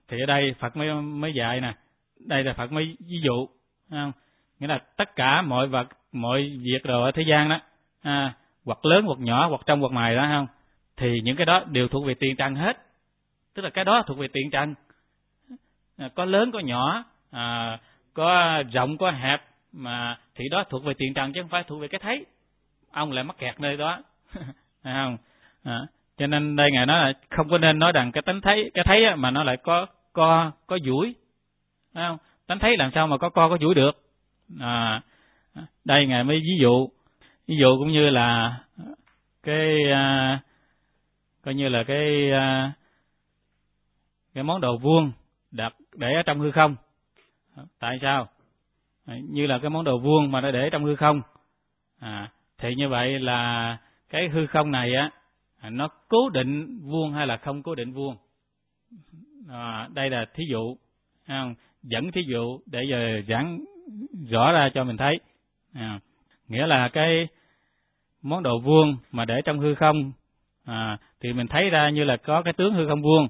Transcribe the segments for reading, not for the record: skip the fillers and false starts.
Thì ở đây Phật mới dạy nè, đây là Phật mới ví dụ, không? Nghĩa là tất cả mọi vật, mọi việc rồi ở thế gian đó, hoặc lớn hoặc nhỏ, hoặc trong hoặc ngoài đó, không? Thì những cái đó đều thuộc về tiền trần hết. Tức là cái đó thuộc về tiền trần. Có lớn có nhỏ, có rộng có hẹp, mà thì đó thuộc về tiền trần chứ không phải thuộc về cái thấy. Ông lại mắc kẹt nơi đó. Không? Cho nên đây Ngài nói là không có nên nói rằng cái tánh thấy, cái thấy mà nó lại có duỗi. Không? Tánh thấy làm sao mà có duỗi được. Đây Ngài mới ví dụ cũng như là cái coi như là cái món đồ vuông để ở trong hư không. Tại sao? Như là cái món đồ vuông mà nó để trong hư không. Thì như vậy là cái hư không này á, nó cố định vuông hay là không cố định vuông. Đây là thí dụ, không? Dẫn thí dụ để giờ giảng rõ ra cho mình thấy. Nghĩa là cái món đồ vuông mà để trong hư không, thì mình thấy ra như là có cái tướng hư không vuông.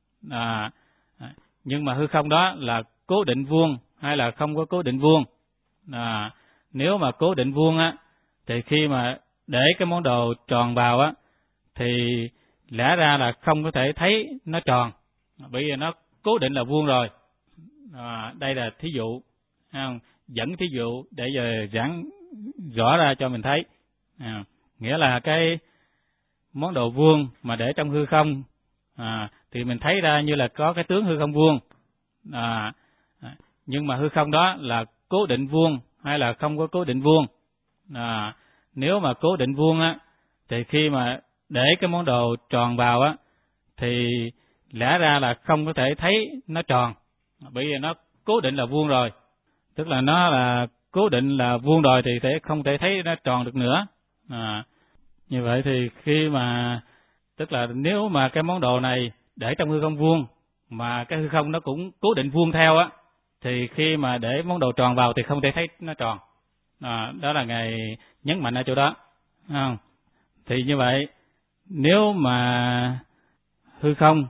Nhưng mà hư không đó là cố định vuông hay là không có cố định vuông. Nếu mà cố định vuông á, thì khi mà để cái món đồ tròn vào á, thì lẽ ra là không có thể thấy nó tròn, bởi vì nó cố định là vuông rồi. Đây là thí dụ, không? Dẫn thí dụ để giờ giảng rõ ra cho mình thấy. Nghĩa là cái món đồ vuông mà để trong hư không, thì mình thấy ra như là có cái tướng hư không vuông. Nhưng mà hư không đó là cố định vuông hay là không có cố định vuông. Nếu mà cố định vuông á, thì khi mà để cái món đồ tròn vào á, thì lẽ ra là không có thể thấy nó tròn, bởi vì nó cố định là vuông rồi. Tức là nó là cố định là vuông rồi thì không thể thấy nó tròn được nữa. Như vậy thì khi mà, tức là nếu mà cái món đồ này để trong hư không vuông, mà cái hư không nó cũng cố định vuông theo á, thì khi mà để món đồ tròn vào thì không thể thấy nó tròn. Đó là Ngài nhấn mạnh ở chỗ đó. Thì như vậy, nếu mà hư không,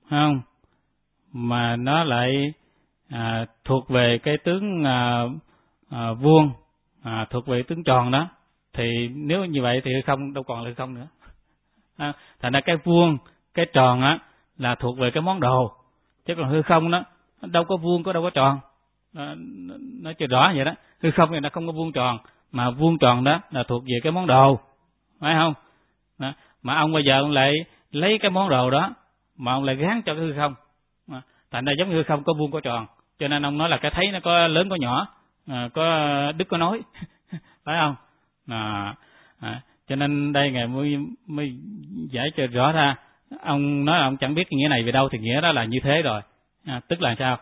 mà nó lại thuộc về cái tướng vuông, thuộc về tướng tròn đó, thì nếu như vậy thì hư không đâu còn là hư không nữa. Thành ra cái vuông, cái tròn á là thuộc về cái món đồ, chứ còn hư không đó đâu có vuông, đâu có tròn. Nó chưa rõ vậy đó. Hư không thì nó không có vuông tròn, mà vuông tròn đó là thuộc về cái món đồ, phải không? Đó. Mà ông bây giờ ông lại lấy cái món đồ đó mà ông lại gán cho cái hư không. Thành ra giống như hư không có vuông có tròn, cho nên ông nói là cái thấy nó có lớn có nhỏ, có đứt có nối, phải không? Cho nên đây Ngài mới giải cho rõ ra. Ông nói là ông chẳng biết cái nghĩa này về đâu, thì nghĩa đó là như thế rồi. Tức là sao?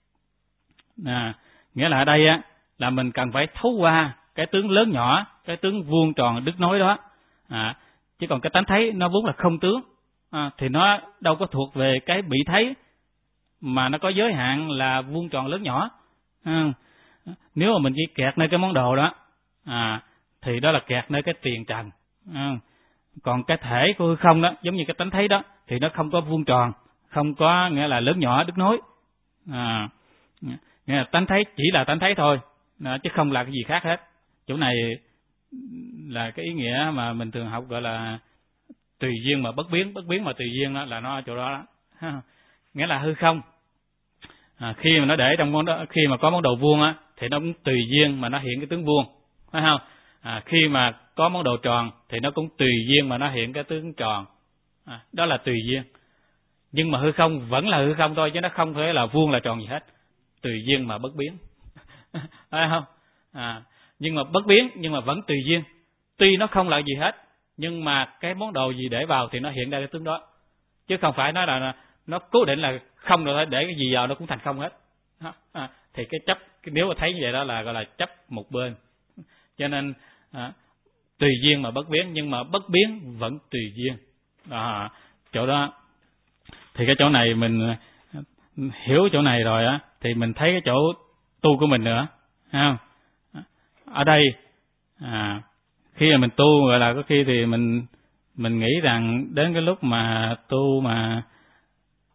Nghĩa là ở đây á, là mình cần phải thấu qua cái tướng lớn nhỏ, cái tướng vuông tròn đứt nối đó. Chứ còn cái tánh thấy nó vốn là không tướng, thì nó đâu có thuộc về cái bị thấy, mà nó có giới hạn là vuông tròn lớn nhỏ. Nếu mà mình chỉ kẹt nơi cái món đồ đó, thì đó là kẹt nơi cái tiền trần. Còn cái thể của hư không đó, giống như cái tánh thấy đó, thì nó không có vuông tròn, không có nghĩa là lớn nhỏ đứt nối. Nghĩa là tánh thấy chỉ là tánh thấy thôi, chứ không là cái gì khác hết. Chỗ này là cái ý nghĩa mà mình thường học gọi là tùy duyên mà bất biến mà tùy duyên, đó là nó ở chỗ đó đó. Nghĩa là hư không, khi mà nó để trong món đó, khi mà có món đồ vuông á, thì nó cũng tùy duyên mà nó hiện cái tướng vuông, phải không? Khi mà có món đồ tròn thì nó cũng tùy duyên mà nó hiện cái tướng tròn. Đó là tùy duyên. Nhưng mà hư không vẫn là hư không thôi, chứ nó không thể là vuông là tròn gì hết. Tùy duyên mà bất biến. Phải không? Nhưng mà bất biến, nhưng mà vẫn tùy duyên. Tuy nó không là gì hết, nhưng mà cái món đồ gì để vào thì nó hiện ra cái tướng đó. Chứ không phải nói là nó cố định là không rồi, để cái gì vào nó cũng thành không hết. Thì cái chấp, nếu mà thấy như vậy đó là gọi là chấp một bên. Cho nên tùy duyên mà bất biến, nhưng mà bất biến vẫn tùy duyên. Chỗ đó thì cái chỗ này mình hiểu chỗ này rồi á, thì mình thấy cái chỗ tu của mình nữa, không? Ở đây khi mà mình tu gọi là có khi thì mình nghĩ rằng đến cái lúc mà tu mà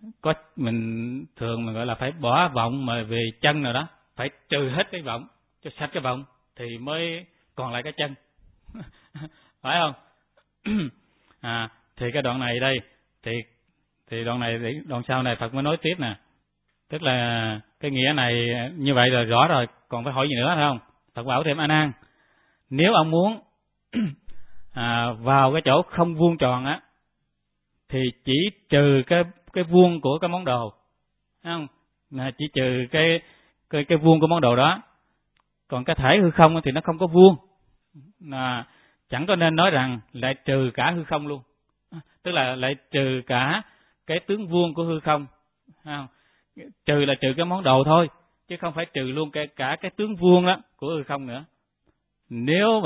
có mình thường mình gọi là phải bỏ vọng mà về chân rồi đó, phải trừ hết cái vọng, cho sạch cái vọng thì mới còn lại cái chân. Phải không? Thì cái đoạn này đây thì đoạn sau này Phật mới nói tiếp nè. Tức là cái nghĩa này như vậy rồi rõ rồi, còn phải hỏi gì nữa phải không? Phật bảo thêm: A Nan, nếu ông muốn vào cái chỗ không vuông tròn á thì chỉ trừ cái vuông của cái món đồ, thấy không? Chỉ trừ cái vuông của món đồ đó. Còn cái thể hư không thì nó không có vuông, chẳng có nên nói rằng lại trừ cả hư không luôn, tức là lại trừ cả cái tướng vuông của hư không, thấy không? Trừ là trừ cái món đồ thôi, chứ không phải trừ luôn cả cái tướng vuông đó của hư không nữa. Nếu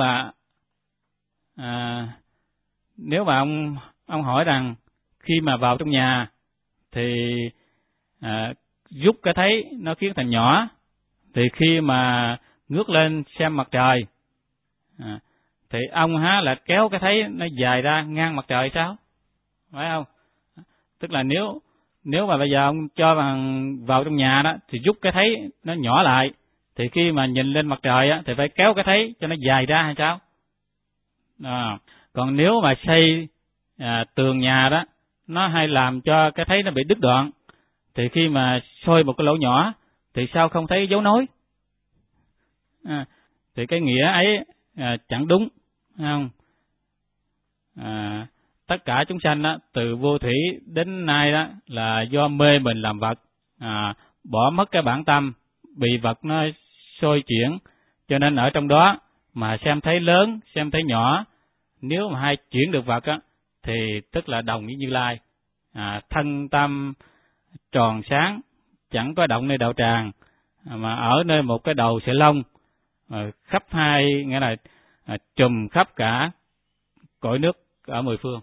mà ông hỏi rằng khi mà vào trong nhà thì rút cái thấy nó khiến thành nhỏ, thì khi mà ngước lên xem mặt trời thì ông là kéo cái thấy nó dài ra ngang mặt trời sao? Phải không? Tức là nếu mà bây giờ ông cho vào trong nhà đó thì rút cái thấy nó nhỏ lại, thì khi mà nhìn lên mặt trời á thì phải kéo cái thấy cho nó dài ra hay sao? Còn nếu mà xây tường nhà đó, nó hay làm cho cái thấy nó bị đứt đoạn, thì khi mà soi một cái lỗ nhỏ thì sao không thấy dấu nối? Thì cái nghĩa ấy chẳng đúng, không? Tất cả chúng sanh đó, từ vô thủy đến nay đó là do mê mình làm vật, bỏ mất cái bản tâm, bị vật nó xôi chuyển, cho nên ở trong đó mà xem thấy lớn, xem thấy nhỏ. Nếu mà hay chuyển được vật á, thì tức là đồng với Như Lai, thân tâm tròn sáng, chẳng có động nơi đạo tràng, mà ở nơi một cái đầu sợi lông, khắp hai, nghĩa là trùm khắp cả cõi nước ở mười phương.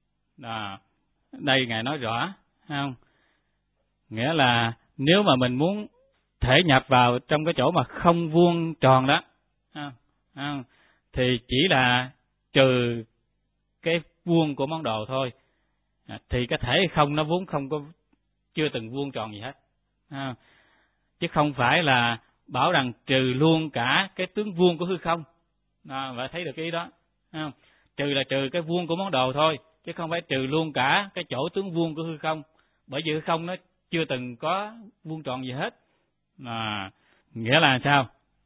Đây Ngài nói rõ, không? Nghĩa là nếu mà mình muốn thể nhập vào trong cái chỗ mà không vuông tròn đó, không? Thì chỉ là trừ cái vuông của món đồ thôi, thì cái thể không nó vốn chưa từng vuông tròn gì hết, chứ không phải là bảo rằng trừ luôn cả cái tướng vuông của hư không. Và thấy được cái ý đó, không? Trừ là trừ cái vuông của món đồ thôi, chứ không phải trừ luôn cả cái chỗ tướng vuông của hư không, bởi vì hư không nó chưa từng có vuông tròn gì hết. Nghĩa là sao?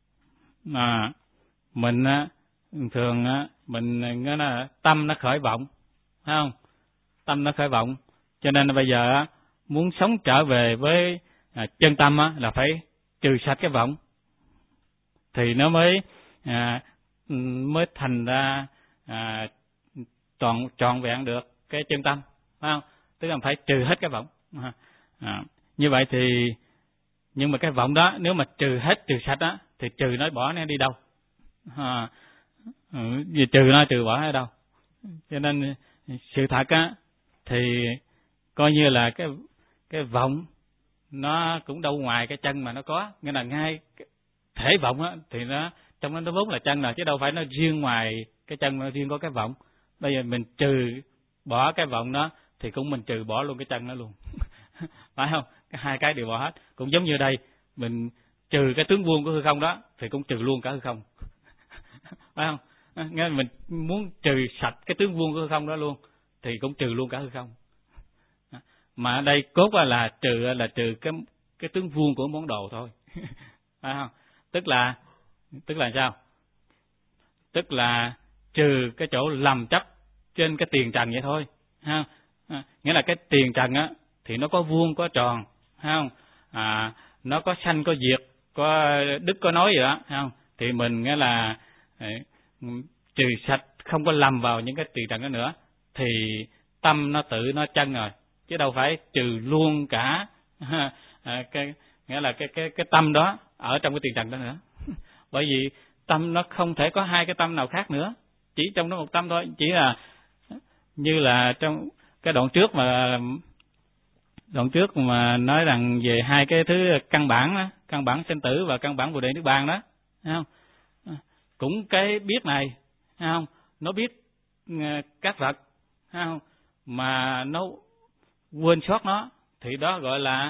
Mình thường mình nghĩa là tâm nó khởi vọng, phải không? Tâm nó khởi vọng, cho nên bây giờ muốn sống trở về với chân tâm là phải trừ sạch cái vọng, thì nó mới thành ra trọn vẹn được cái chân tâm, phải không? Tức là phải trừ hết cái vọng. Như vậy thì, nhưng mà cái vọng đó nếu mà trừ hết, trừ sạch đó, thì trừ nó bỏ nó đi đâu? Vì trừ nó trừ bỏ nó đâu? Cho nên sự thật á thì coi như là cái vọng nó cũng đâu ngoài cái chân mà nó có, nghĩa là ngay thể vọng á thì nó trong nó vốn là chân rồi, chứ đâu phải nó riêng ngoài cái chân, nó riêng có cái vọng. Bây giờ mình trừ bỏ cái vọng đó thì cũng mình trừ bỏ luôn cái chân nó luôn. Phải không? Hai cái đều bỏ hết. Cũng giống như đây, mình trừ cái tướng vuông của hư không đó thì cũng trừ luôn cả hư không. Phải không? Nghĩa là mình muốn trừ sạch cái tướng vuông của hư không đó luôn thì cũng trừ luôn cả hư không. Mà ở đây cốt là trừ cái tướng vuông của món đồ thôi. Phải không? Tức là sao? Tức là trừ cái chỗ lầm chấp trên cái tiền trần vậy thôi, ha. Nghĩa là cái tiền trần á thì nó có vuông có tròn, phải không? Nó có sanh có diệt, có đức có nói gì đó, phải không? Thì mình nghĩa là trừ sạch, không có lầm vào những cái tiền trần đó nữa, thì tâm nó tự nó chân rồi, chứ đâu phải trừ luôn cả nghĩa là cái tâm đó ở trong cái tiền trần đó nữa. Bởi vì tâm nó không thể có hai cái tâm nào khác nữa, chỉ trong đó một tâm thôi. Chỉ là như là trong cái đoạn trước mà nói rằng về hai cái thứ căn bản đó, căn bản sinh tử và căn bản bồ đề niết bàn đó, thấy không? Cũng cái biết này, thấy không? Nó biết các vật, thấy không? Mà nó quên sót nó thì đó gọi là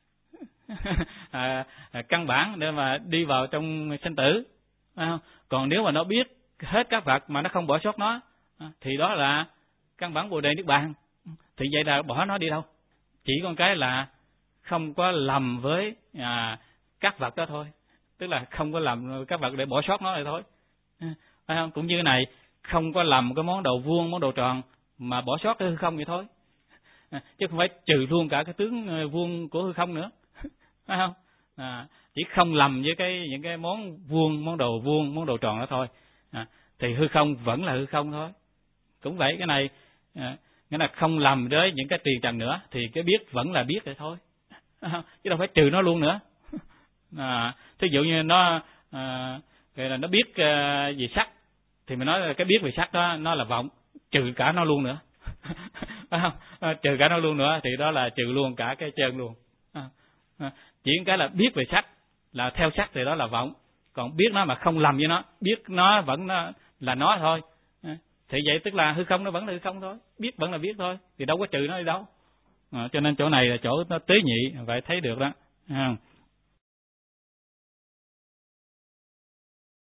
căn bản để mà đi vào trong sinh tử. Còn nếu mà nó biết hết các vật mà nó không bỏ sót nó, thì đó là căn bản Bồ Đề Niết Bàn. Thì vậy là bỏ nó đi đâu? Chỉ con cái là không có lầm với các vật đó thôi, tức là không có lầm các vật để bỏ sót nó này thôi. Phải không? Cũng như này, không có lầm cái món đồ vuông, món đồ tròn mà bỏ sót cái hư không vậy thôi, chứ không phải trừ luôn cả cái tướng vuông của hư không nữa. Phải không? Chỉ không lầm với những cái món vuông, món đồ vuông, món đồ tròn đó thôi, thì hư không vẫn là hư không thôi. Cũng vậy, cái này nghĩa là không lầm với những cái tiền trần nữa, thì cái biết vẫn là biết vậy thôi, chứ đâu phải trừ nó luôn nữa. Thí dụ như nó nó biết về sắc, thì mình nói là cái biết về sắc đó nó là vọng, trừ cả nó luôn nữa. Trừ cả nó luôn nữa thì đó là trừ luôn cả cái chân luôn. Chỉ cái là biết về sắc là theo sắc thì đó là vọng, còn biết nó mà không lầm với nó, biết nó vẫn là nó thôi, thì vậy tức là hư không nó vẫn là hư không thôi, biết vẫn là biết thôi, thì đâu có trừ nó đi đâu. Cho nên chỗ này là chỗ nó tế nhị, vậy thấy được đó.